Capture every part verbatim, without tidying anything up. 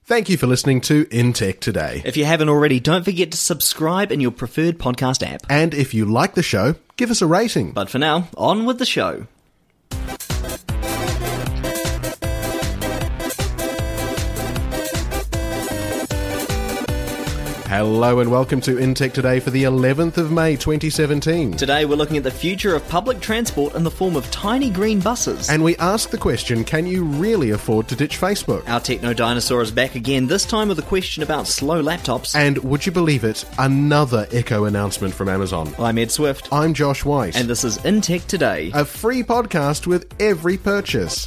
Thank you for listening to In Tech Today. If you haven't already, don't forget to subscribe in your preferred podcast app. And if you like the show, give us a rating. But for now, on with the show. Hello and welcome to In Tech Today for the eleventh of May twenty seventeen. Today we're looking at the future of public transport in the form of tiny green buses. And we ask the question, can you really afford to ditch Facebook? Our techno dinosaur is back again, this time with a question about slow laptops. And would you believe it, another Echo announcement from Amazon. I'm Ed Swift. I'm Josh White. And this is In Tech Today. A free podcast with every purchase.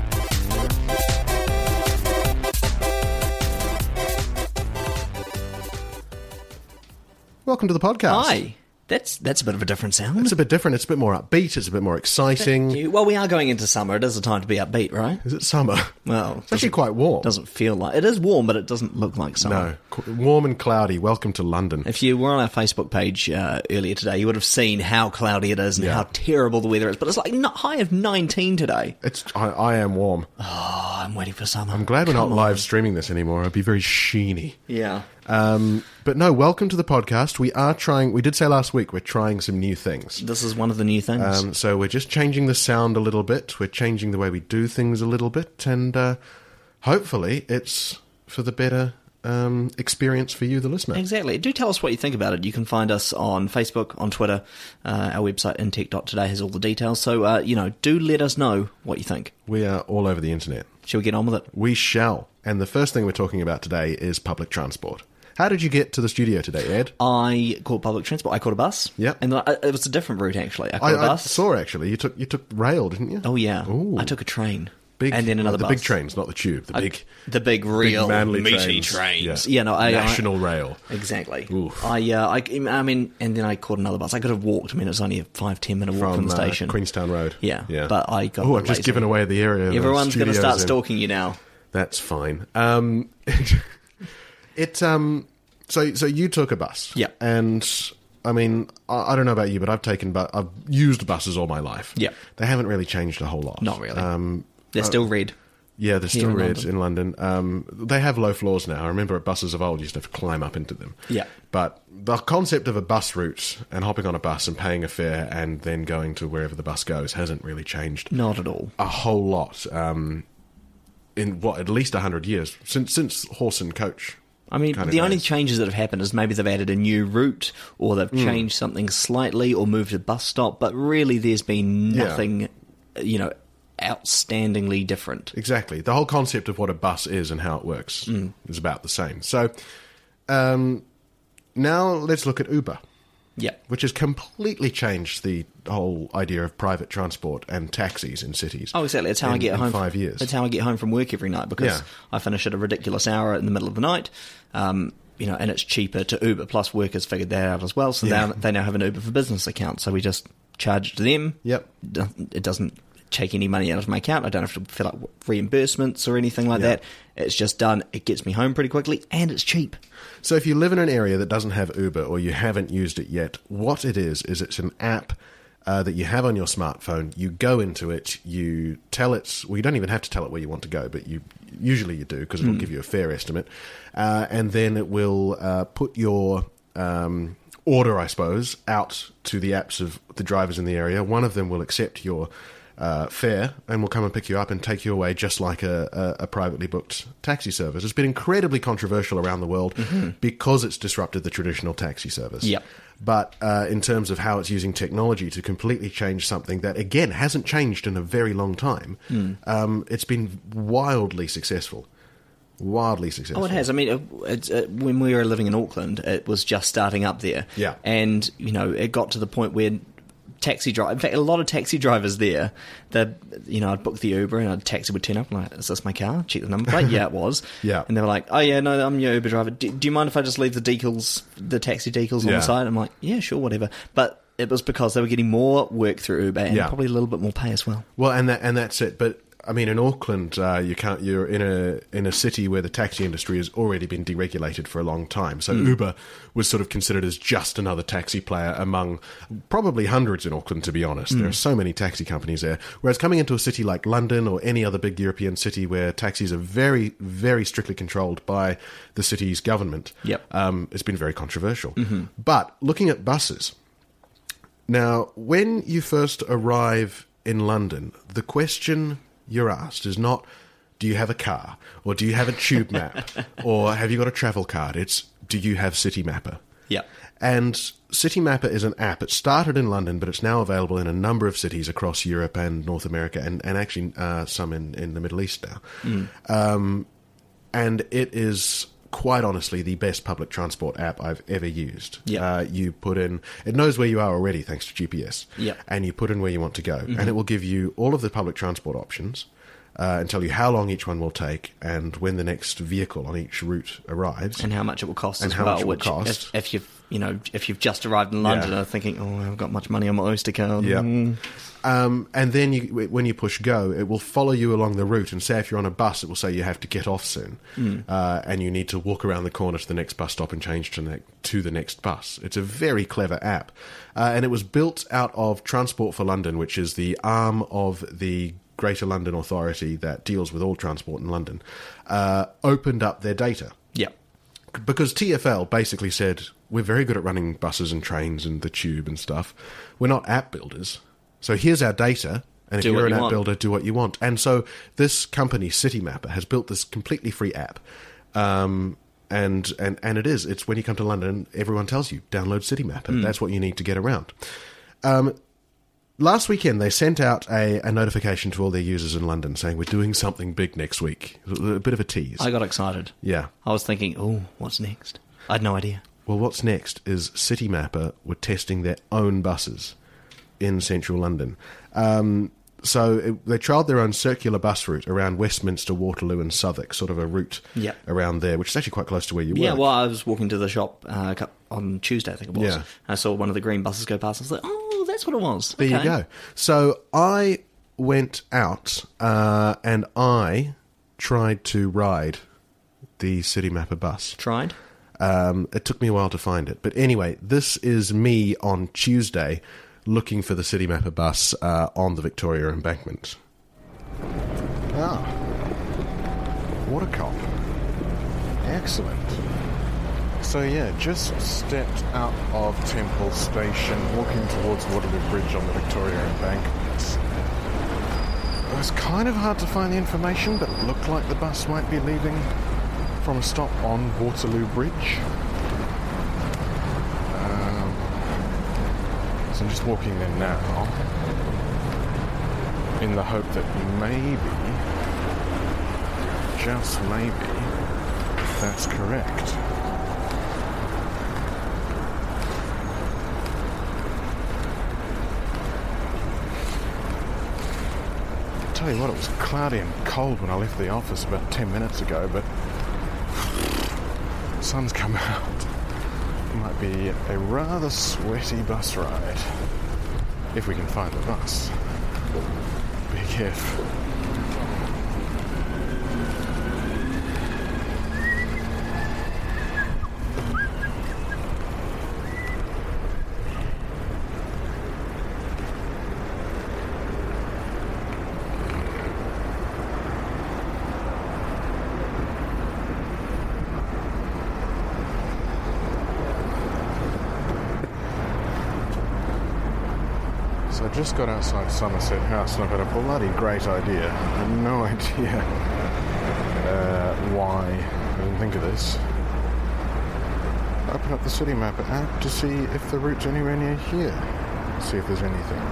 Welcome to the podcast. Hi. That's that's a bit of a different sound. It's a bit different. It's a bit more upbeat. It's a bit more exciting. Well, we are going into summer. It is a time to be upbeat, right? Is it summer? Well, it's actually quite warm. Doesn't feel like it is warm, but it doesn't look like summer. No, warm and cloudy. Welcome to London. If you were on our Facebook page uh, earlier today, you would have seen how cloudy it is and yeah. how terrible the weather is. But it's like not high of nineteen today. It's I, I am warm. Oh, I'm waiting for summer. I'm glad we're Come not on. live streaming this anymore. I'd be very sheeny. Yeah. Um, but no, welcome to the podcast. We are trying, we did say last week, we're trying some new things. This is one of the new things. Um, so we're just changing the sound a little bit. We're changing the way we do things a little bit. And uh, hopefully it's for the better um, experience for you, the listener. Exactly. Do tell us what you think about it. You can find us on Facebook, on Twitter. Uh, our website, intech dot today, has all the details. So, uh, you know, do let us know what you think. We are all over the internet. Shall we get on with it? We shall. And the first thing we're talking about today is public transport. How did you get to the studio today, Ed? I called public transport. I called a bus. Yep. And I, it was a different route, actually. I called I, a bus. I saw, actually. You took you took rail, didn't you? Oh, yeah. Ooh. I took a train. Big, and then another the bus. big trains, not the tube. The big, I, the big, real, big manly meaty trains. trains. Yeah, yeah no, I, National I, Rail. Exactly. Oof. I, uh, I, I mean, and then I caught another bus. I could have walked. I mean, it was only a five, ten minute walk from, from the station. Uh, Queenstown Road. Yeah, yeah. But I got. Oh, I've just given away the area. Everyone's going to start in. stalking you now. That's fine. Um, it. Um. So, so you took a bus. Yeah. And I mean, I, I don't know about you, but I've taken, but I've used buses all my life. Yeah. They haven't really changed a whole lot. Not really. Um, They're uh, still red. Yeah, they're still in red London. in London. Um, they have low floors now. I remember at buses of old, you used to have to climb up into them. Yeah. But the concept of a bus route and hopping on a bus and paying a fare and then going to wherever the bus goes hasn't really changed Not at all. a whole lot um, in, what, at least one hundred years, since since horse and coach. I mean, kind of the only days. changes that have happened is maybe they've added a new route or they've Mm. changed something slightly or moved a bus stop, but really there's been Yeah. nothing, you know, outstandingly different. Exactly. The whole concept of what a bus is and how it works Mm. is about the same. So um, now let's look at Uber. Yeah. Which has completely changed the whole idea of private transport and taxis in cities. Oh, exactly. That's how in, I get in home. five years. That's how I get home from work every night because Yeah. I finish at a ridiculous hour in the middle of the night. Um, you know, and it's cheaper to Uber. Plus, workers figured that out as well. So Yeah. now they now have an Uber for Business account. So we just charge it to them. Yep. It doesn't take any money out of my account. I don't have to fill out reimbursements or anything like Yeah. that. It's just done. It gets me home pretty quickly, and it's cheap. So if you live in an area that doesn't have Uber or you haven't used it yet, what it is, is it's an app uh, that you have on your smartphone. You go into it, you tell it, well, you don't even have to tell it where you want to go, but you usually you do because it'll Mm. give you a fare estimate. Uh, and then it will uh, put your um, order, I suppose, out to the apps of the drivers in the area. One of them will accept your Uh, fare and will come and pick you up and take you away just like a, a, a privately booked taxi service. It's been incredibly controversial around the world Mhm. because it's disrupted the traditional taxi service. Yep. But uh, in terms of how it's using technology to completely change something that, again, hasn't changed in a very long time, Mm. um, it's been wildly successful. Wildly successful. Oh, it has. I mean, it, it's, uh, when we were living in Auckland, it was just starting up there. Yeah. And, you know, it got to the point where taxi driver, in fact, a lot of taxi drivers there, that, you know, I'd book the Uber and a taxi would turn up and I'm like, is this my car? Check the number plate. Yeah, it was. Yeah. And they were like, oh yeah, no, I'm your Uber driver. Do, do you mind if I just leave the decals, the taxi decals on Yeah. the side? I'm like, yeah, sure, whatever. But it was because they were getting more work through Uber and Yeah. probably a little bit more pay as well. Well, and that and that's it. But I mean, in Auckland, uh, you can't. You're in a in a city where the taxi industry has already been deregulated for a long time. So mm. Uber was sort of considered as just another taxi player among probably hundreds in Auckland. To be honest, mm. there are so many taxi companies there. Whereas coming into a city like London or any other big European city where taxis are very, very strictly controlled by the city's government, yep. um, it's been very controversial. Mm-hmm. But looking at buses. Now, when you first arrive in London, the question you're asked is not, do you have a car? Or do you have a tube map? Or have you got a travel card? It's, do you have Citymapper? Yeah. And Citymapper is an app. It started in London, but it's now available in a number of cities across Europe and North America, and, and actually uh, some in, in the Middle East now. Mm. Um, and it is... quite honestly, the best public transport app I've ever used. Yep. Uh, you put in, it knows where you are already thanks to G P S. Yep. And you put in where you want to go. Mm-hmm. And it will give you all of the public transport options uh, and tell you how long each one will take and when the next vehicle on each route arrives. And how much it will cost and as how well. much it will which cost. If, if you've, you know, if you've just arrived in London Yeah. and are thinking, oh, I haven't got much money on my Oyster card. Yeah. Mm. Um, and then you, when you push go, it will follow you along the route and say if you're on a bus, it will say you have to get off soon. Mm. Uh, and you need to walk around the corner to the next bus stop and change to, ne- to the next bus. It's a very clever app. Uh, and it was built out of Transport for London, which is the arm of the Greater London Authority that deals with all transport in London, uh, opened up their data. Yeah. Because T F L basically said, we're very good at running buses and trains and the tube and stuff. We're not app builders. So here's our data, and if Do you're what an you app want. builder, do what you want. And so this company, Citymapper, has built this completely free app. Um, and, and, and it is. It's when you come to London, everyone tells you, download Citymapper. Mm. That's what you need to get around. Um, last weekend, they sent out a, a notification to all their users in London saying, we're doing something big next week. A bit of a tease. I got excited. Yeah. I was thinking, oh, what's next? I had no idea. Well, what's next is Citymapper were testing their own buses in central London. Um, so it, they trialled their own circular bus route around Westminster, Waterloo and Southwark, sort of a route Yep. around there, which is actually quite close to where you Yeah, work. well, I was walking to the shop uh, cou- on Tuesday, I think it was. Yeah. I saw one of the green buses go past. I was like, oh, that's what it was. There Okay. you go. So I went out uh, and I tried to ride the Citymapper bus. Tried? Um, it took me a while to find it. But anyway, this is me on Tuesday looking for the Citymapper bus uh, on the Victoria Embankment. Ah. Watercop. Excellent. So yeah, just stepped out of Temple Station, walking towards Waterloo Bridge on the Victoria Embankment. It was kind of hard to find the information, but it looked like the bus might be leaving from a stop on Waterloo Bridge. Um, so I'm just walking there now, in the hope that maybe, just maybe, that's correct. Tell you what, it was cloudy and cold when I left the office about ten minutes ago, but the sun's come out. It might be a rather sweaty bus ride, if we can find the bus. Big if. So I just got outside Somerset House and I've had a bloody great idea. I have no idea uh, why I didn't think of this. Open up the Citymapper app to see if the route's anywhere near here. See if there's anything.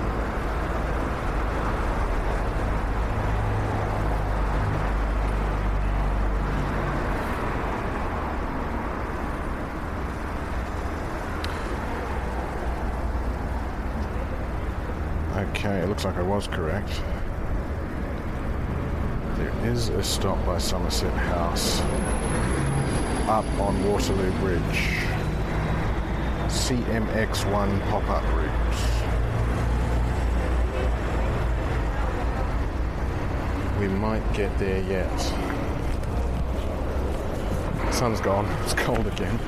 Okay, it looks like I was correct. There is a stop by Somerset House up on Waterloo Bridge. C M X one pop-up route. we might get there yet. The sun's gone. It's cold again.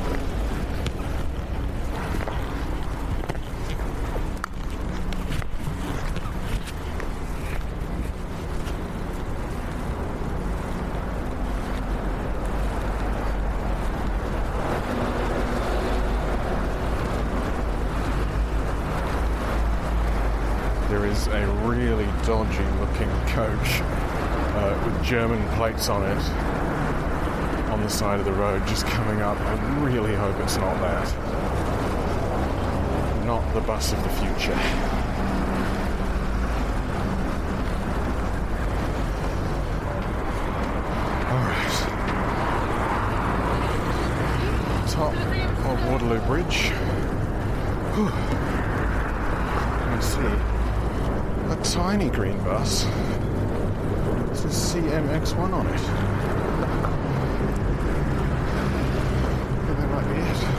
There is a really dodgy looking coach uh, with German plates on it on the side of the road just coming up. I really hope it's not that. Not the bus of the future. Alright. Top of Waterloo Bridge. Whew. Let's see. A tiny green bus. This is C M X one on it. Yeah, that might be it.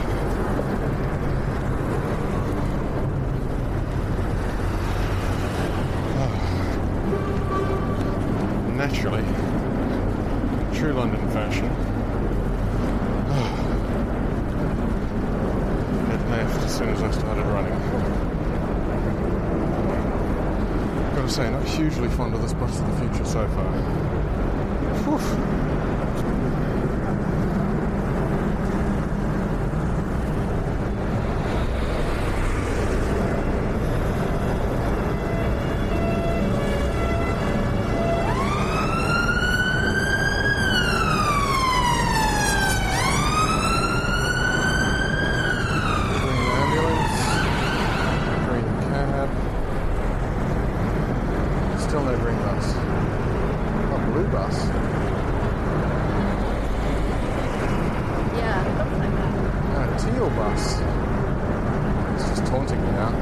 Oh. Naturally, true London fashion. Oh. It left as soon as I started running. I've got to say, not hugely fond of this bus of the future so far. Whew. Still no green bus. Oh, blue bus. Yeah, it looks like that. No, teal bus. It's just taunting me now.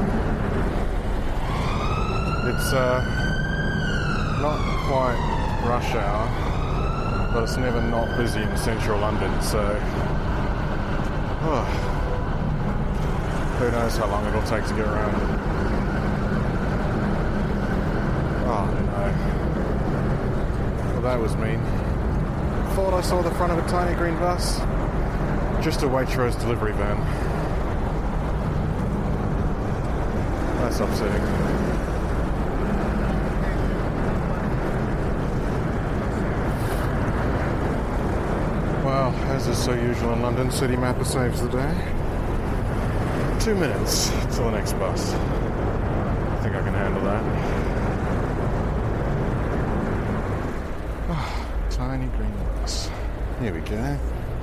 It's uh, not quite rush hour, but it's never not busy in central London, so oh, who knows how long it'll take to get around. Oh no. Well, that was mean. Thought I saw the front of a tiny green bus. Just a Waitrose delivery van. That's upsetting. Well, as is so usual in London, City Mapper saves the day. Two minutes till the next bus. I think I can handle that. Tiny green bus. Here we go.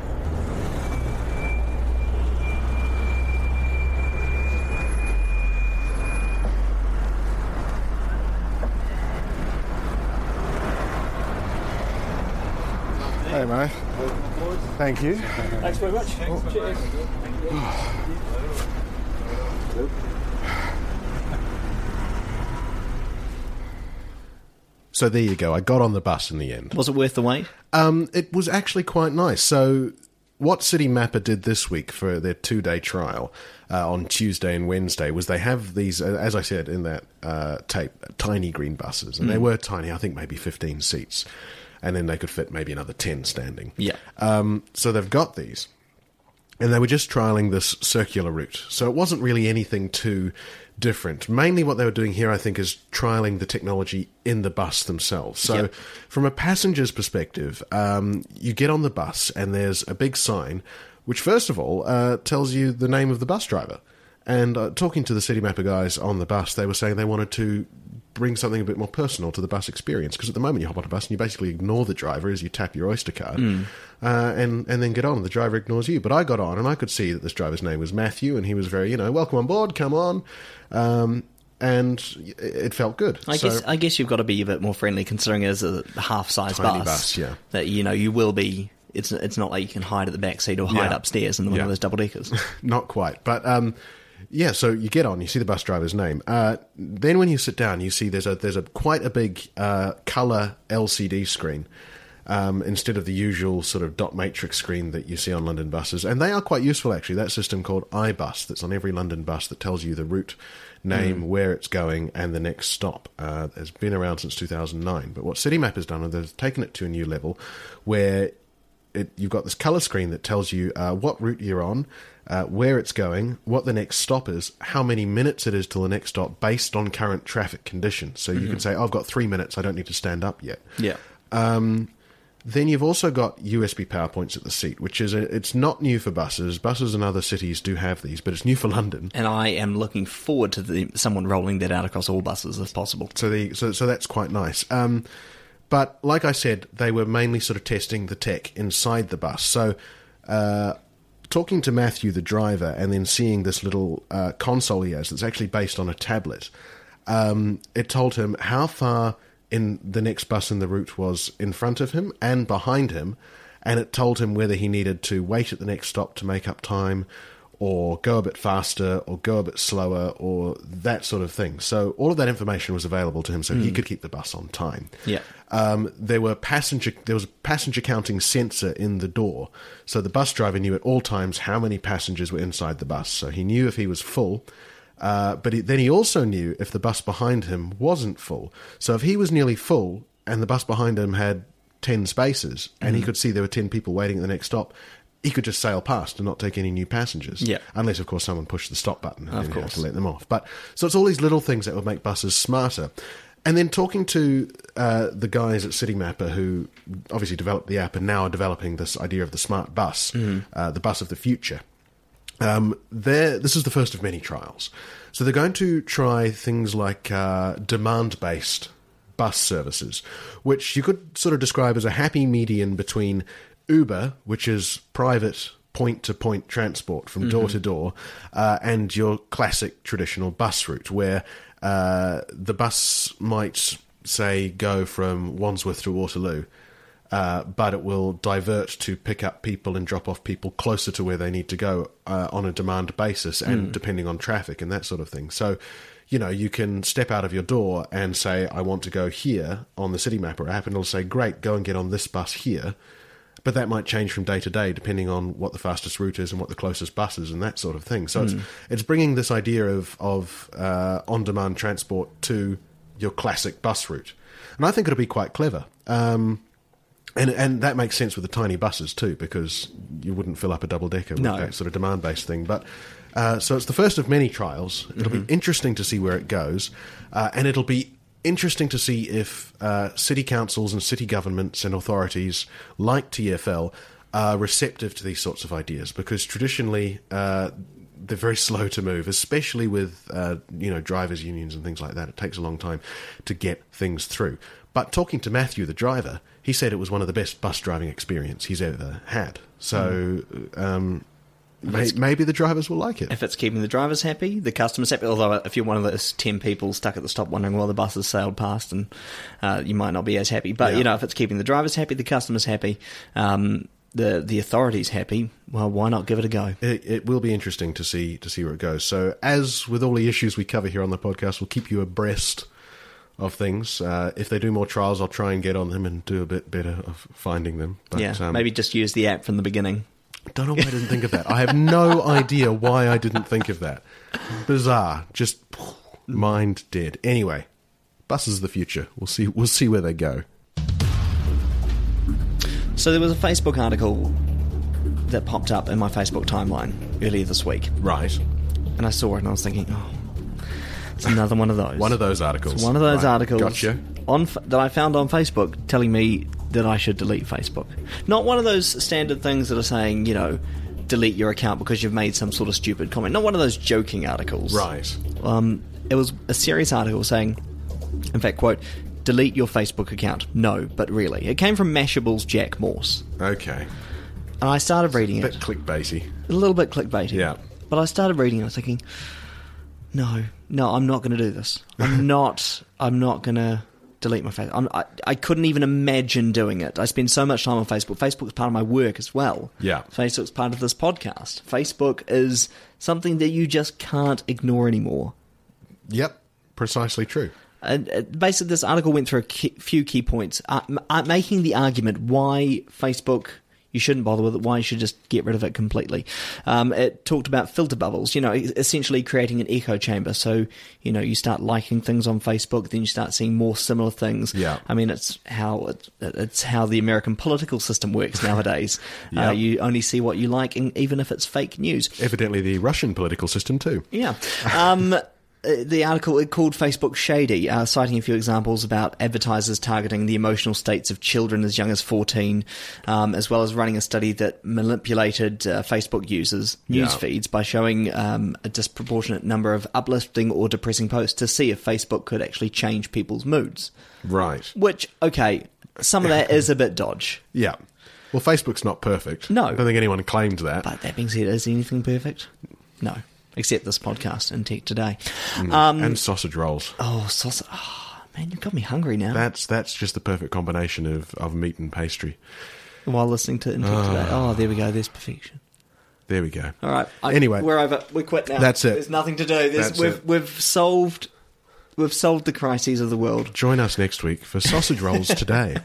Hey, mate. Thank you. Thanks very much. Oh. Cheers. So there you go. I got on the bus in the end. Was it worth the wait? Um, it was actually quite nice. So what City Mapper did this week for their two-day trial uh, on Tuesday and Wednesday was they have these, uh, as I said in that uh, tape, tiny green buses. And mm. they were tiny, I think maybe fifteen seats. And then they could fit maybe another ten standing. Yeah. Um, so they've got these. And they were just trialling this circular route. So it wasn't really anything too different. Mainly what they were doing here, I think, is trialling the technology in the bus themselves. So yep. from a passenger's perspective, um, you get on the bus and there's a big sign, which first of all uh, tells you the name of the bus driver. And uh, talking to the City Mapper guys on the bus, they were saying they wanted to bring something a bit more personal to the bus experience, because at the moment you hop on a bus and you basically ignore the driver as you tap your Oyster card mm. uh, and, and then get on. The driver ignores you. But I got on and I could see that this driver's name was Matthew, and he was very, you know, welcome on board, come on. Um, and it felt good. I so, guess I guess you've got to be a bit more friendly, considering it's a half-size tiny bus. bus, yeah. That, you know, you will be... It's it's not like you can hide at the back seat or hide yeah. upstairs in one yeah. of those double-deckers. Not quite. But... Um, yeah, so you get on, you see the bus driver's name. Uh, then when you sit down, you see there's a there's a quite a big uh, colour L C D screen um, instead of the usual sort of dot matrix screen that you see on London buses. And they are quite useful, actually. That system called iBus that's on every London bus that tells you the route name, mm. where it's going, and the next stop. Uh, has been around since two thousand nine. But what Citymap has done is they've taken it to a new level where it, you've got this colour screen that tells you uh, what route you're on, uh, where it's going, what the next stop is, how many minutes it is till the next stop based on current traffic conditions. So mm-hmm. you can say, oh, I've got three minutes, I don't need to stand up yet. Yeah. Um, then you've also got U S B power points at the seat, which is, a, it's not new for buses. Buses in other cities do have these, but it's new for London. And I am looking forward to the, someone rolling that out across all buses if possible. So the, so, so that's quite nice. Um, but like I said, they were mainly sort of testing the tech inside the bus. So uh, talking to Matthew, the driver, and then seeing this little uh, console he has that's actually based on a tablet, um, it told him how far in the next bus in the route was in front of him and behind him, and it told him whether he needed to wait at the next stop to make up time, or go a bit faster, or go a bit slower, or that sort of thing. So all of that information was available to him, so mm. he could keep the bus on time. Yeah. Um, there were passenger. There was a passenger counting sensor in the door, so the bus driver knew at all times how many passengers were inside the bus. So he knew if he was full. Uh, but he, then he also knew if the bus behind him wasn't full. So if he was nearly full and the bus behind him had ten spaces and mm. he could see there were ten people waiting at the next stop, he could just sail past and not take any new passengers. Yeah. Unless, of course, someone pushed the stop button and of then you have course. to let them off. But so it's all these little things that would make buses smarter. And then talking to uh, the guys at Citymapper who obviously developed the app and now are developing this idea of the smart bus, mm. uh, the bus of the future. Um, this is the first of many trials. So they're going to try things like uh, demand-based bus services, which you could sort of describe as a happy median between Uber, which is private point-to-point transport from mm-hmm. door to door, uh, and your classic traditional bus route, where uh, the bus might, say, go from Wandsworth to Waterloo, Uh, but it will divert to pick up people and drop off people closer to where they need to go uh, on a demand basis and mm. depending on traffic and that sort of thing. So, you know, you can step out of your door and say, I want to go here on the Citymapper app, and it'll say, great, go and get on this bus here. But that might change from day to day depending on what the fastest route is and what the closest bus is and that sort of thing. So mm. it's it's bringing this idea of, of uh, on-demand transport to your classic bus route. And I think it'll be quite clever. Um And and that makes sense with the tiny buses too, because you wouldn't fill up a double-decker with no. that sort of demand-based thing. But uh, so it's the first of many trials. It'll mm-hmm. be interesting to see where it goes, uh, and it'll be interesting to see if uh, city councils and city governments and authorities like T F L are receptive to these sorts of ideas, because traditionally uh, they're very slow to move, especially with uh, you know drivers' unions and things like that. It takes a long time to get things through. But talking to Matthew, the driver, he said it was one of the best bus driving experience he's ever had. So mm. um, may, maybe the drivers will like it. If it's keeping the drivers happy, the customers happy. Although if you're one of those ten people stuck at the stop wondering why the bus has sailed past, and uh, you might not be as happy. But, yeah. you know, if it's keeping the drivers happy, the customers happy, um, the the authorities happy, well, why not give it a go? It, it will be interesting to see to see where it goes. So as with all the issues we cover here on the podcast, we'll keep you abreast of things. Uh, if they do more trials, I'll try and get on them and do a bit better of finding them. But, yeah, um, maybe just use the app from the beginning. I don't know why I didn't think of that. I have no idea why I didn't think of that. Bizarre. Just mind dead. Anyway, buses of the future. We'll see. We'll see where they go. So there was a Facebook article that popped up in my Facebook timeline earlier this week. Right. And I saw it and I was thinking, oh, it's another one of those. One of those articles. It's one of those right. articles Gotcha. on that I found on Facebook telling me that I should delete Facebook. Not one of those standard things that are saying, you know, delete your account because you've made some sort of stupid comment. Not one of those joking articles. Right. Um, it was a serious article saying, in fact, quote, delete your Facebook account. No, but really. It came from Mashable's Jack Morse. Okay. And I started reading a it. bit clickbaity. A little bit clickbaity. Yeah. But I started reading it, I was thinking, no, no, I'm not going to do this. I'm not, I'm not going to delete my Facebook. I'm, I, I couldn't even imagine doing it. I spend so much time on Facebook. Facebook's part of my work as well. Yeah. Facebook's part of this podcast. Facebook is something that you just can't ignore anymore. Yep. Precisely true. Uh, uh, basically, this article went through a key, few key points, uh, m- uh, making the argument why Facebook, you shouldn't bother with it, why you should just get rid of it completely. Um, it talked about filter bubbles, you know, essentially creating an echo chamber. So, you know, you start liking things on Facebook, then you start seeing more similar things. Yeah. I mean, it's how it, it's how the American political system works nowadays. Yeah. Uh, you only see what you like, and even if it's fake news. Evidently the Russian political system too. Yeah. Um, the article, it called Facebook shady, uh, citing a few examples about advertisers targeting the emotional states of children as young as fourteen, um, as well as running a study that manipulated uh, Facebook users' news Yeah. feeds by showing um, a disproportionate number of uplifting or depressing posts to see if Facebook could actually change people's moods. Right. Which, okay, some of that is a bit dodge. Yeah. Well, Facebook's not perfect. No. I don't think anyone claimed that. But that being said, is anything perfect? No. Except this podcast and Tech Today. Um, and sausage rolls. oh, sausage. Oh, man, you've got me hungry now. That's that's just the perfect combination of, of meat and pastry. While listening to it in Tech Today. Oh, there we go. There's perfection. There we go. All right. I, Anyway. we're over. We quit now. That's it. There's nothing to do. There's, That's we've it. we've solved we've solved the crises of the world. Join us next week for sausage rolls today.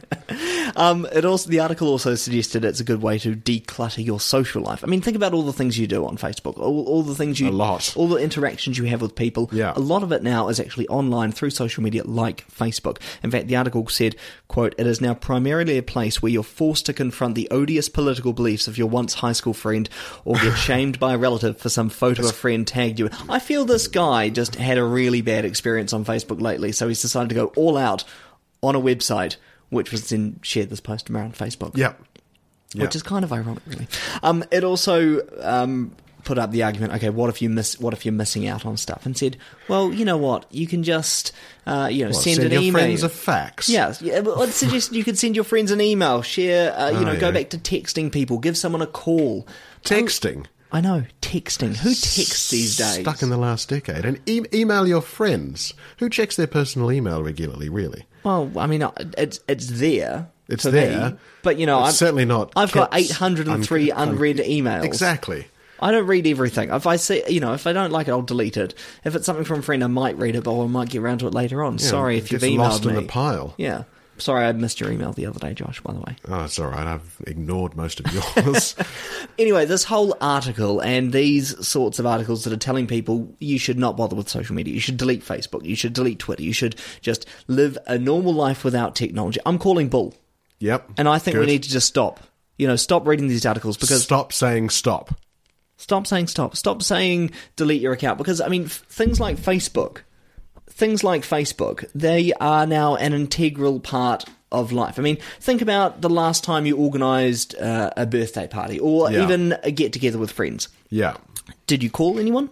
Um, it also the article also suggested it's a good way to declutter your social life. I mean, think about all the things you do on Facebook, all, all the things you, A lot. all the interactions you have with people. Yeah. A lot of it now is actually online through social media, like Facebook. In fact, the article said, "quote It is now primarily a place where you're forced to confront the odious political beliefs of your once high school friend, or get shamed by a relative for some photo a friend tagged you in." I feel this guy just had a really bad experience on Facebook lately, so he's decided to go all out on a website, which was then shared this post around Facebook. Yep. Yep. Which is kind of ironic, really. Um, it also um, put up the argument, okay, what if you miss? What if you're missing out on stuff? And said, well, you know what? You can just, uh, you know, What, send, send an your email. friends a fax. Yeah, yeah. Well, it suggests you could send your friends an email, share, uh, you Oh, know, go yeah. back to texting people, give someone a call. Texting. I know, texting. Who texts these days? Stuck in the last decade. And e- email your friends. Who checks their personal email regularly, really? Well, I mean, it's it's there. It's for there. me, but you know, It's I'm, certainly not I've got kept eight hundred and three un- un- unread emails. Exactly. I don't read everything. If I see, you know, if I don't like it, I'll delete it. If it's something from a friend, I might read it, but I might get around to it later on. Yeah, Sorry it if you've gets emailed lost me. in the pile. Yeah. Sorry, I missed your email the other day, Josh, by the way. Oh, it's all right. I've ignored most of yours. Anyway, this whole article and these sorts of articles that are telling people you should not bother with social media, you should delete Facebook, you should delete Twitter, you should just live a normal life without technology. I'm calling bull. Yep. And I think we Good. need to just stop. You know, stop reading these articles because... Stop saying stop. Stop saying stop. Stop saying delete your account. Because, I mean, f- things like Facebook, things like Facebook, they are now an integral part of life. I mean, think about the last time you organised uh, a birthday party or Yeah. even a get-together with friends. Yeah. Did you call anyone?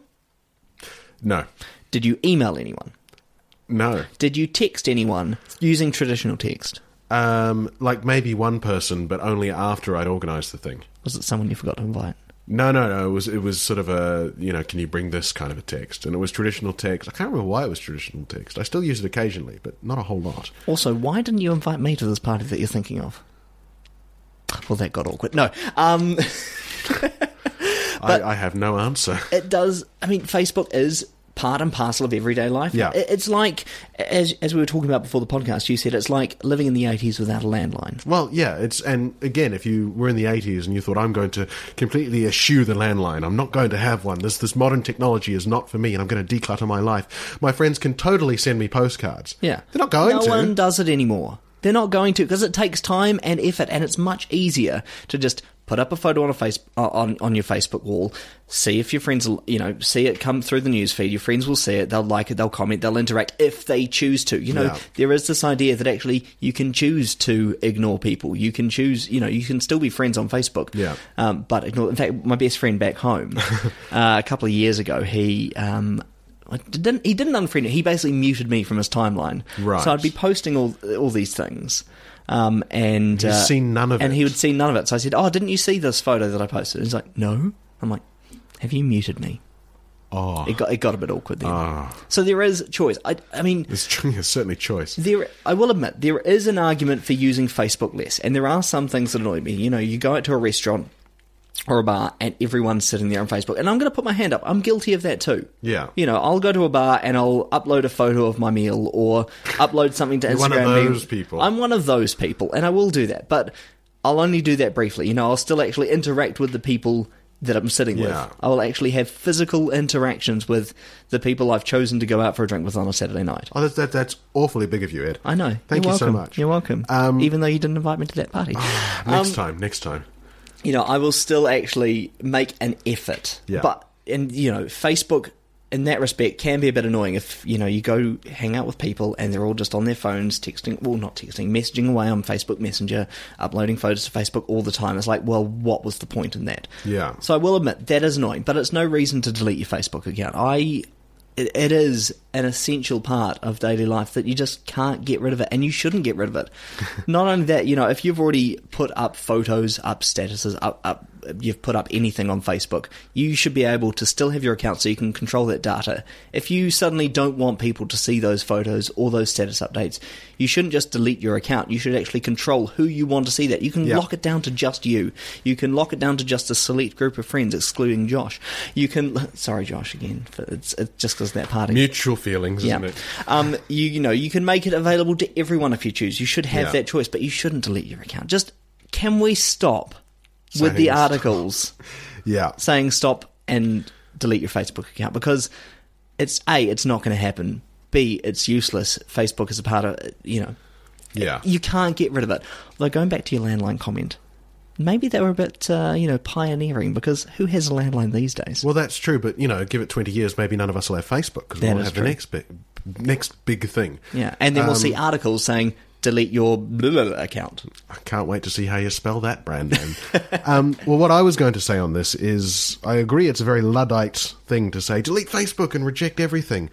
No. Did you email anyone? No. Did you text anyone using traditional text? Um, like maybe one person, but only after I'd organised the thing. Was it someone you forgot to invite? No, no, no. It was it was sort of a, you know, can you bring this kind of a text? And it was traditional text. I can't remember why it was traditional text. I still use it occasionally, but not a whole lot. Also, why didn't you invite me to this party that you're thinking of? Well, that got awkward. No. Um, I, I have no answer. it does... I mean, Facebook is part and parcel of everyday life. Yeah. It- It's like, as as we were talking about before the podcast, you said it's like living in the eighties without a landline. Well, yeah, it's and again, if you were in the eighties and you thought I'm going to completely eschew the landline, I'm not going to have one. This this modern technology is not for me, and I'm going to declutter my life. My friends can totally send me postcards. Yeah. they're not going no to. No one does it anymore. They're not going to, because it takes time and effort, and it's much easier to just put up a photo on a face uh, on on your Facebook wall, see if your friends, you know, see it come through the news feed. Your friends will see it, they'll like it, they'll comment, they'll interact if they choose to. You know, Yeah. there is this idea that actually you can choose to ignore people. You can choose, you know, you can still be friends on Facebook. Yeah. Um, but ignore. In fact, my best friend back home, uh, a couple of years ago, he. Um, I didn't, he didn't unfriend it. He basically muted me from his timeline. Right. So I'd be posting all all these things, um, and He's uh, seen none of and it. he would see none of it. So I said, "Oh, didn't you see this photo that I posted?" He's like, "No." I'm like, "Have you muted me?" Oh, It got it got a bit awkward then. Ah. So there is choice. I I mean, there's, there's certainly choice. there, I will admit, there is an argument for using Facebook less, and there are some things that annoy me. You know, you go out to a restaurant, or a bar and everyone's sitting there on Facebook. And I'm going to put my hand up. I'm guilty of that too. Yeah. You know, I'll go to a bar and I'll upload a photo of my meal or upload something to You're Instagram. one of those people. I'm one of those people, and I will do that. But I'll only do that briefly. You know, I'll still actually interact with the people that I'm sitting Yeah. with. I will actually have physical interactions with the people I've chosen to go out for a drink with on a Saturday night. Oh, that, that, that's awfully big of you, Ed. I know. Thank You're you so welcome. much. You're welcome. Um, Even though you didn't invite me to that party. Next Um, time, next time. you know, I will still actually make an effort. Yeah. But, and, you know, Facebook, in that respect, can be a bit annoying if, you know, you go hang out with people and they're all just on their phones texting, well, not texting, messaging away on Facebook Messenger, uploading photos to Facebook all the time. It's like, well, what was the point in that? Yeah. So I will admit, that is annoying, but it's no reason to delete your Facebook account. I... It, it is an essential part of daily life that you just can't get rid of it, and you shouldn't get rid of it. Not only that, you know, if you've already put up photos, up statuses, up, up, you've put up anything on Facebook, you should be able to still have your account so you can control that data. If you suddenly don't want people to see those photos or those status updates, you shouldn't just delete your account. You should actually control who you want to see that. You can Yeah. lock it down to just you. You can lock it down to just a select group of friends, excluding Josh. You can... Sorry, Josh, again. For, it's, it's just because that party... Mutual feelings, Yeah. isn't it? Um, you, you know, you can make it available to everyone if you choose. You should have Yeah. that choice, but you shouldn't delete your account. Just, can we stop Saying with the stop. articles Yeah. saying stop and delete your Facebook account? Because it's, A, it's not going to happen. B, it's useless. Facebook is a part of, you know, Yeah. you can't get rid of it. Although, going back to your landline comment, maybe they were a bit, uh, you know, pioneering, because who has a landline these days? Well, that's true, but, you know, give it twenty years, maybe none of us will have Facebook, because That we'll is have true. the next big, next big thing. Yeah, and then we'll Um, see articles saying, delete your blah, blah, blah account. I can't wait to see how you spell that brand name. um, well, what I was going to say on this is I agree it's a very Luddite thing to say, delete Facebook and reject everything.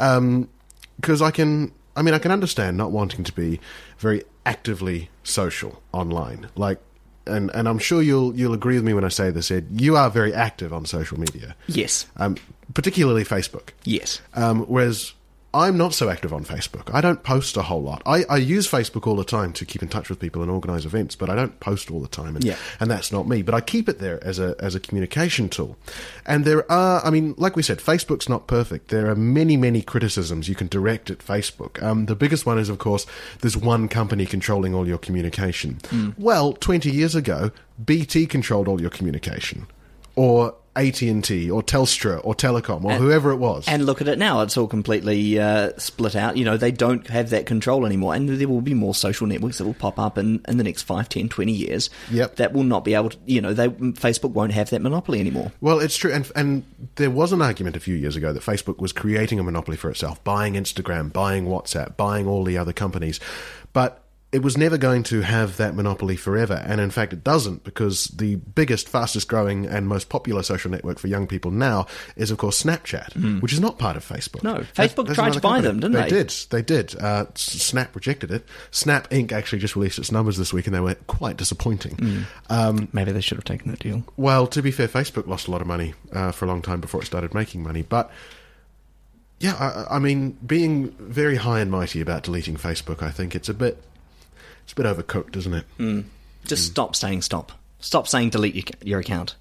Because I can, I mean, I can understand not wanting to be very actively social online. Like, and, and I'm sure you'll you'll agree with me when I say this, Ed. You are very active on social media. Yes. Um, particularly Facebook. Yes. Um, whereas I'm not so active on Facebook. I don't post a whole lot. I, I use Facebook all the time to keep in touch with people and organise events, but I don't post all the time, and, Yeah. and that's not me. But I keep it there as a as a communication tool. And there are, I mean, like we said, Facebook's not perfect. There are many, many criticisms you can direct at Facebook. Um, the biggest one is, of course, there's one company controlling all your communication. Well, twenty years ago, B T controlled all your communication. Or A T and T, or Telstra, or Telecom, or And- whoever it was. And look at it now; it's all completely uh, split out. You know, they don't have that control anymore, and there will be more social networks that will pop up in, in the next five, ten, twenty years. Yep. That will not be able to. You know, they Facebook won't have that monopoly anymore. Well, it's true, and and there was an argument a few years ago that Facebook was creating a monopoly for itself, buying Instagram, buying WhatsApp, buying all the other companies, but it was never going to have that monopoly forever, and in fact it doesn't, because the biggest, fastest growing and most popular social network for young people now is, of course, Snapchat, which is not part of Facebook. No, That's- Facebook that's tried another to buy company. them, didn't they? They did, they did. Uh, S- Snap rejected it. Snap Incorporated actually just released its numbers this week, and they were quite disappointing. Um, Maybe they should have taken that deal. well, to be fair, Facebook lost a lot of money uh, for a long time before it started making money. But, yeah, I, I mean, being very high and mighty about deleting Facebook, I think it's a bit, it's a bit overcooked, isn't it? Just stop saying stop. Stop saying delete your, your account.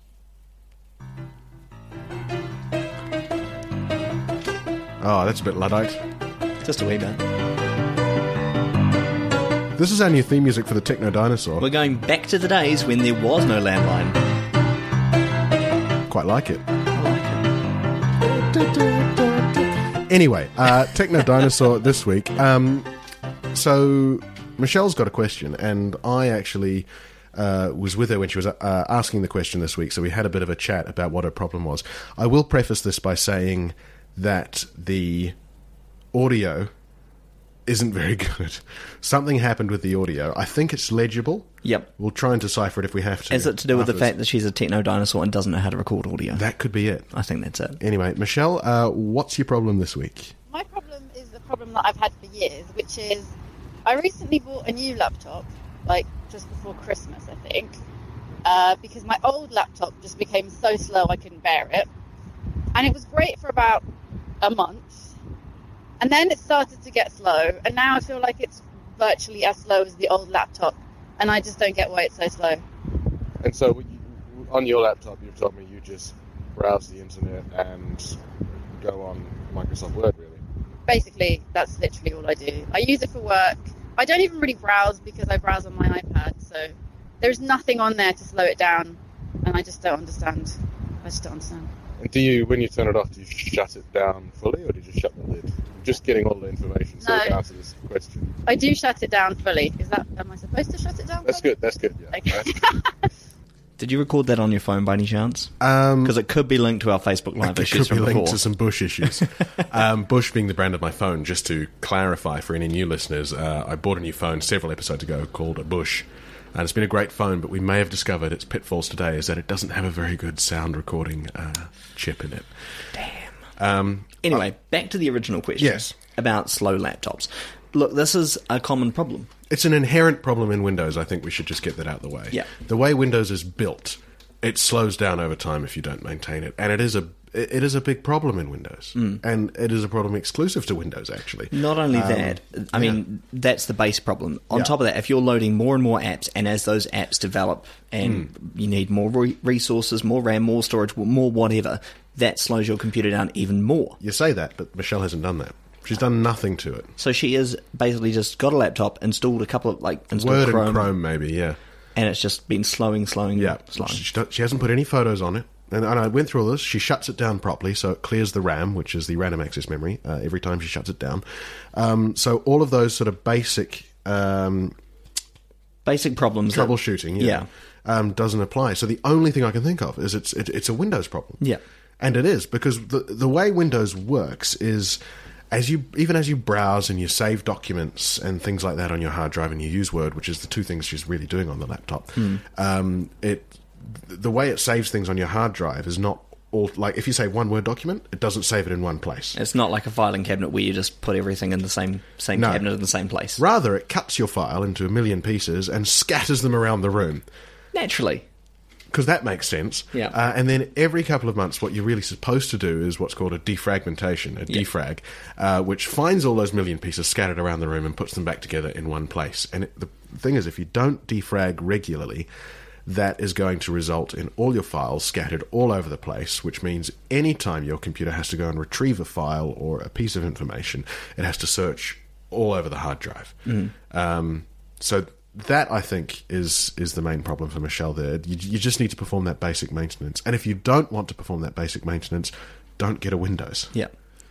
Oh, that's a bit Luddite. Just a wee bit. This is our new theme music for the Techno Dinosaur. We're going back to the days when there was no landline. Quite like it. I like it. Anyway, uh, Techno Dinosaur this week. Um, so, Michelle's got a question, and I actually uh, was with her when she was uh, asking the question this week, so we had a bit of a chat about what her problem was. I will preface this by saying that the audio isn't very good. Something happened with the audio. I think it's legible. Yep. We'll try and decipher it if we have to. Is it to do with the afterwards. fact that she's a techno dinosaur and doesn't know how to record audio? That could be it. I think that's it. Anyway, Michelle, uh, what's your problem this week? My problem is a problem that I've had for years, which is I recently bought a new laptop, like just before Christmas, I think, uh, because my old laptop just became so slow I couldn't bear it. And it was great for about a month. And then it started to get slow, and now I feel like it's virtually as slow as the old laptop, and I just don't get why it's so slow. And so, you- on your laptop, you've told me you just browse the internet and go on Microsoft Word, really. Basically, that's literally all I do. I use it for work. I don't even really browse because I browse on my iPad, so there's nothing on there to slow it down, and I just don't understand. I just don't understand. And do you, when you turn it off, do you shut it down fully, or do you just shut the lid? I'm just getting all the information so No. I can answer this question. I do shut it down fully. Is that, am I supposed to shut it down That's fully? good, that's good, yeah. Okay. That's- Did you record that on your phone by any chance? Um, Because it could be linked to our Facebook Live it issues could be from linked before. to some Bush issues. um, Bush being the brand of my phone, just to clarify for any new listeners, uh, I bought a new phone several episodes ago called a Bush. And it's been a great phone, but we may have discovered its pitfalls today is that it doesn't have a very good sound recording uh, chip in it. Damn. Um, Anyway, back to the original question. Yes. About slow laptops. Look, this is a common problem. It's an inherent problem in Windows. I think we should just get that out of the way. Yeah. The way Windows is built, it slows down over time if you don't maintain it, and it is a it is a big problem in Windows, Mm. and it is a problem exclusive to Windows. Actually, Not only Um, that, I mean, that's the base problem. On Yeah. top of that, if you're loading more and more apps, and as those apps develop and Hmm. you need more re- resources, more RAM, more storage, more whatever, that slows your computer down even more. you say that, but Michelle hasn't done that. She's done nothing to it. So she has basically just got a laptop, installed a couple of, like, installed Word Chrome, and Chrome, maybe, yeah, and it's just been slowing, slowing, yeah. slowing. She, don't- she hasn't put any photos on it, and, and I went through all this. She shuts it down properly, so it clears the RAM, which is the random access memory, uh, every time she shuts it down. Um, so all of those sort of basic um, Basic problems. that- troubleshooting, yeah, Um, doesn't apply. So the only thing I can think of is it's it, it's a Windows problem. Yeah. And it is, because the the way Windows works is, as you even as you browse and you save documents and things like that on your hard drive, and you use Word, which is the two things she's really doing on the laptop. Um, it the way it saves things on your hard drive is not all, like if you save one Word document, it doesn't save it in one place. It's not like a filing cabinet where you just put everything in the same same No. cabinet in the same place. Rather, it cuts your file into a million pieces and scatters them around the room. Naturally. Because that makes sense. Yeah. Uh, and then every couple of months, what you're really supposed to do is what's called a defragmentation, a Yeah. defrag, uh, which finds all those million pieces scattered around the room and puts them back together in one place. And it, the thing is, if you don't defrag regularly, that is going to result in all your files scattered all over the place, which means any time your computer has to go and retrieve a file or a piece of information, it has to search all over the hard drive. Mm. Um, so that, I think, is is the main problem for Michelle there. You, you just need to perform that basic maintenance. And if you don't want to perform that basic maintenance, don't get a Windows. Yeah.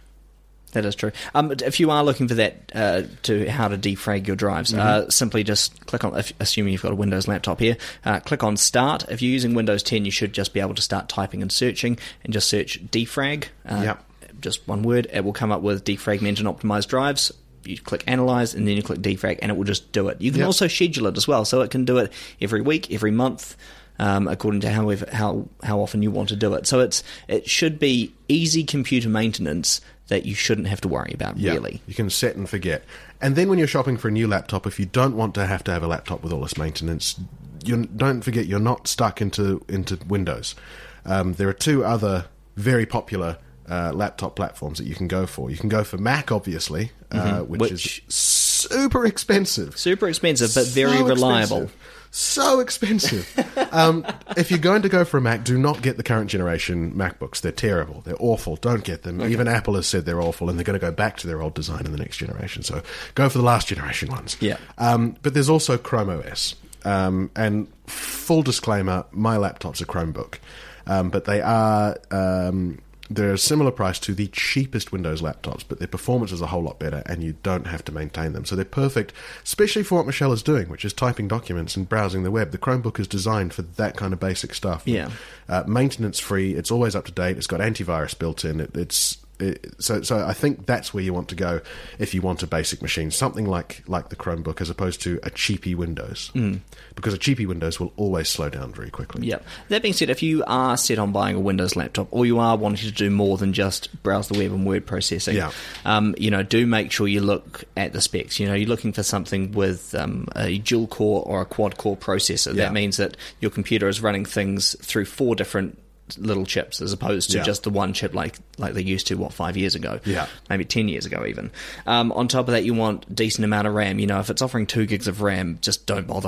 That is true. Um, if you are looking for that, uh, to how to defrag your drives, Mm-hmm. uh, simply just click on, if, assuming you've got a Windows laptop here, uh, click on Start. If you're using Windows ten, you should just be able to start typing and searching, and just search defrag. Uh, Yep. Just one word. It will come up with defragment and optimize drives. You click Analyze, and then you click Defrag, and it will just do it. You can Yep. also schedule it as well, so it can do it every week, every month, um, according to how, how how often you want to do it. So it's it should be easy computer maintenance that you shouldn't have to worry about, Yeah, really. you can set and forget. And then when you're shopping for a new laptop, if you don't want to have to have a laptop with all this maintenance, you don't forget you're not stuck into into Windows. Um, there are two other very popular uh, laptop platforms that you can go for. You can go for Mac, obviously, uh, which, Which- is super expensive. Super expensive, but very So reliable. expensive. So expensive. um, if you're going to go for a Mac, do not get the current generation MacBooks. They're terrible. They're awful. Don't get them. Even Apple has said they're awful, and they're going to go back to their old design in the next generation. So go for the last generation ones. Yeah. Um, but there's also Chrome O S. Um, and full disclaimer, my laptop's a Chromebook. Um, but they are... Um, they're a similar price to the cheapest Windows laptops, but their performance is a whole lot better, and you don't have to maintain them. So they're perfect, especially for what Michelle is doing, which is typing documents and browsing the web. The Chromebook is designed for that kind of basic stuff. Yeah. Uh, maintenance free. It's always up to date. It's got antivirus built in. It, it's it, so. So I think that's where you want to go if you want a basic machine, something like like the Chromebook, as opposed to a cheapy Windows, mm. because a cheapy Windows will always slow down very quickly. Yep. That being said, if you are set on buying a Windows laptop, or you are wanting to do more than just browse the web and word processing, Yeah. um, you know, do make sure you look at the specs. You know, you're looking for something with um, a dual core or a quad core processor. Yeah. That means that your computer is running things through four different little chips as opposed to Yeah. just the one chip like like they used to what five years ago, Yeah. maybe ten years ago even. Um, on top of that, you want decent amount of RAM. You know, if it's offering two gigs of RAM, just don't bother.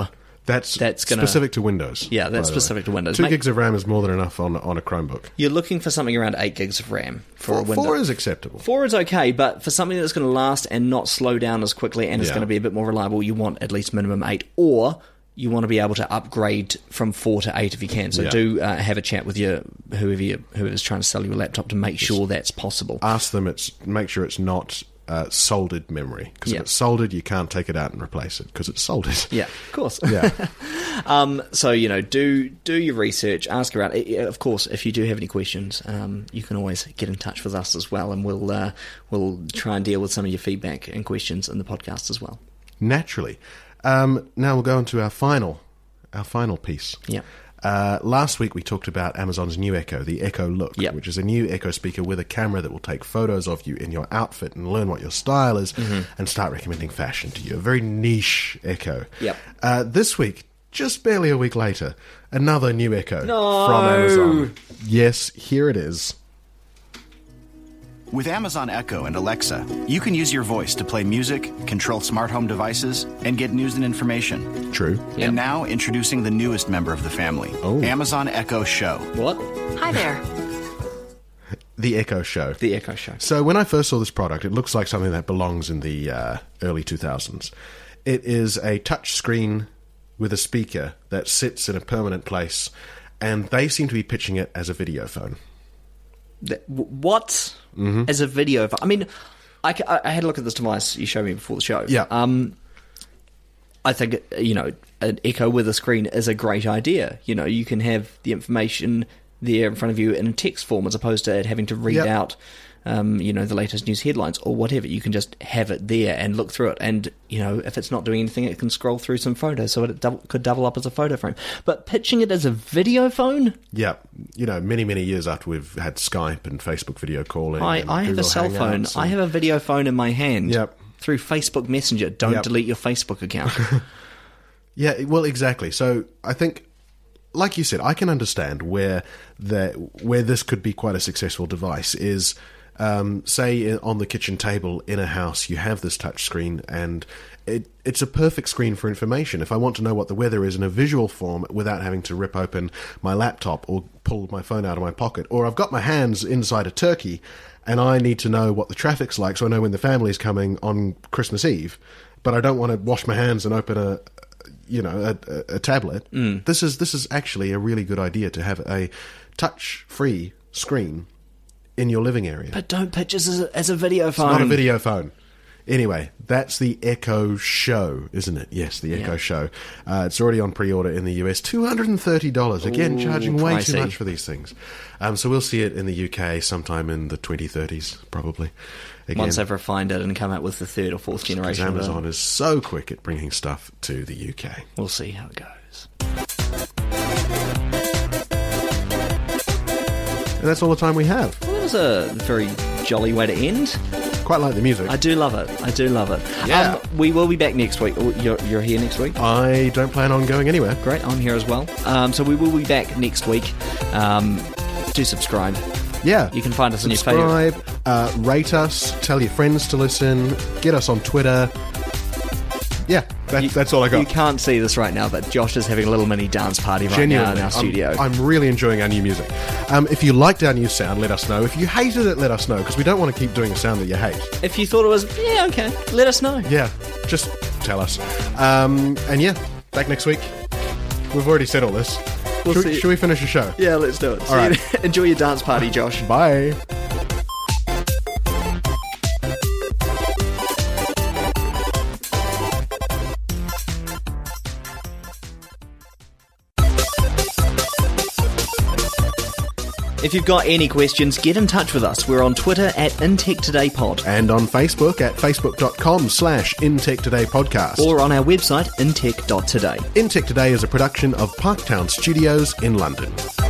That's, That's gonna- specific to Windows. Yeah, that's by the way. specific to Windows. Two Mate- gigs of RAM is more than enough on on a Chromebook. You're looking for something around eight gigs of RAM for a Four, Windows. four is acceptable. Four is okay, but for something that's going to last and not slow down as quickly and is Yeah. going to be a bit more reliable, you want at least minimum eight, or you want to be able to upgrade from four to eight if you can. So Yeah. do uh, have a chat with your whoever you, whoever's trying to sell you a laptop to make sure that's possible. Ask them. It's make sure it's not uh, soldered memory, because Yeah. if it's soldered, you can't take it out and replace it because it's soldered. Yeah, of course. Yeah. Um, so you know, do do your research, ask around. I- Of course, if you do have any questions, um, you can always get in touch with us as well, and we'll uh, we'll try and deal with some of your feedback and questions in the podcast as well. Naturally. Um, now we'll go on to our final, our final piece. Yeah. Uh, last week we talked about Amazon's new Echo, the Echo Look, Yep. which is a new Echo speaker with a camera that will take photos of you in your outfit and learn what your style is Mm-hmm. and start recommending fashion to you. A very niche Echo. Yep. Uh, this week, just barely a week later, another new Echo No. from Amazon. Yes, here it is. With Amazon Echo and Alexa, you can use your voice to play music, control smart home devices, and get news and information. True. Yep. And now, introducing the newest member of the family, Oh. Amazon Echo Show. What? Hi there. The Echo Show. The Echo Show. So when I first saw this product, it looks like something that belongs in the uh, early two thousands. It is a touch screen with a speaker that sits in a permanent place, and they seem to be pitching it as a video phone. Th- w- What? Mm-hmm. As a video? I mean, I, ca- I had a look at this device you showed me before the show. Yeah. Um, I think, you know, an Echo with a screen is a great idea. You know, you can have the information there in front of you in text form as opposed to it having to read Yep. out, um, you know, the latest news headlines or whatever. You can just have it there and look through it. And, you know, if it's not doing anything, it can scroll through some photos. So it double, could double up as a photo frame. But pitching it as a video phone? Yeah, you know, many, many years after we've had Skype and Facebook video calling. I, and I have Google a cell phone. Hangouts I and- have a video phone in my hand. Yep. Through Facebook Messenger. Don't Yep. delete your Facebook account. Yeah, well, exactly. So I think, like you said, I can understand where the where this could be quite a successful device is, um, say, in- on the kitchen table in a house, you have this touch screen, and it it's a perfect screen for information. If I want to know what the weather is in a visual form without having to rip open my laptop or pull my phone out of my pocket, or I've got my hands inside a turkey and I need to know what the traffic's like so I know when the family's coming on Christmas Eve, but I don't want to wash my hands and open a you know, a, a, a tablet. Mm. This is this is actually a really good idea to have a touch-free screen in your living area. But don't pitch this as a, as a video phone. It's not a video phone. Anyway, that's the Echo Show, isn't it? Yes, the Echo Yeah. Show. Uh, it's already on pre-order in the U S. two hundred thirty dollars. Again, Ooh, charging way too pricey. much for these things. Um, so we'll see it in the U K sometime in the twenty thirties, probably. Again, Once they've refined it and come out with the third or fourth because generation of it. Amazon is so quick at bringing stuff to the U K. We'll see how it goes. And that's all the time we have. Well, that was a very jolly way to end. Quite like the music. I do love it. I do love it. Yeah. Um, we will be back next week. Oh, You're, you're here next week? I don't plan on going anywhere. Great, I'm here as well. Um, so we will be back next week. Um, do subscribe. Yeah. You can find us on your favourite. Subscribe, uh, rate us, tell your friends to listen, get us on Twitter. Yeah, that, You- that's all I got. You can't see this right now, but Josh is having a little mini dance party right Genuinely, now in our studio. I'm, I'm really enjoying our new music. Um, if you liked our new sound, let us know. If you hated it, let us know, because we don't want to keep doing a sound that you hate. If you thought it was, yeah, okay, let us know. Yeah, just tell us. Um, and yeah, back next week. We've already said all this. We'll should, see. we, should we finish the show? Yeah, let's do it. All right. Enjoy your dance party, Josh. Bye. If you've got any questions, get in touch with us. We're on Twitter at InTechTodayPod And on Facebook at facebook.com slash InTech Today Podcast. or on our website, intech dot today. InTech Today is a production of Parktown Studios in London.